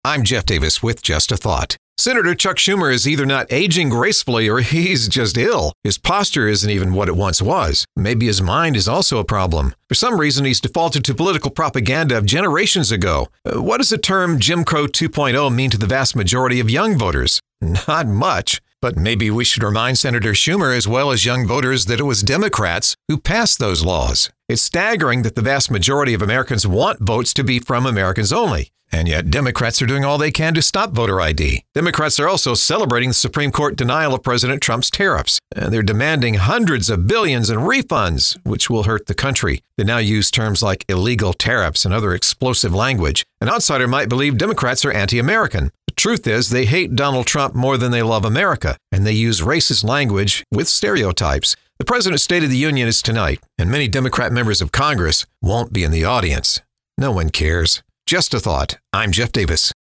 I'm Jeff Davis with Just a Thought. Senator Chuck Schumer is either not aging gracefully or he's just ill. His posture isn't even what it once was. Maybe his mind is also a problem. For some reason, he's defaulted to political propaganda of generations ago. What does the term Jim Crow 2.0 mean to the vast majority of young voters? Not much. But maybe we should remind Senator Schumer as well as young voters that it was Democrats who passed those laws. It's staggering that the vast majority of Americans want votes to be from Americans only. And yet Democrats are doing all they can to stop voter ID. Democrats are also celebrating the Supreme Court denial of President Trump's tariffs. And they're demanding hundreds of billions in refunds, which will hurt the country. They now use terms like illegal tariffs and other explosive language. An outsider might believe Democrats are anti-American. The truth is they hate Donald Trump more than they love America, and they use racist language with stereotypes. The President's State of the Union is tonight, and many Democrat members of Congress won't be in the audience. No one cares. Just a thought. I'm Jeff Davis.